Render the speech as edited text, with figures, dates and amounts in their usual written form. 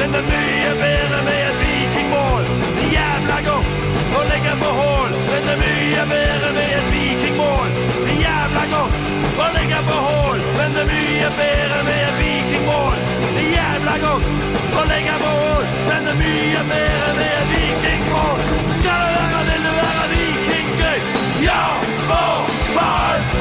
men det er mye bedre med et vikingmål. Det er jævla godt å legge på hål, men det er mye bedre med et vikingmål. Det er jævla godt å legge på hål, men det er mye bedre med et vikingmål. Det er jævla godt å legge på hål, men det er mye bedre med et vikingmål. Skal det være, vil det være vikinggøy? Ja, for faen!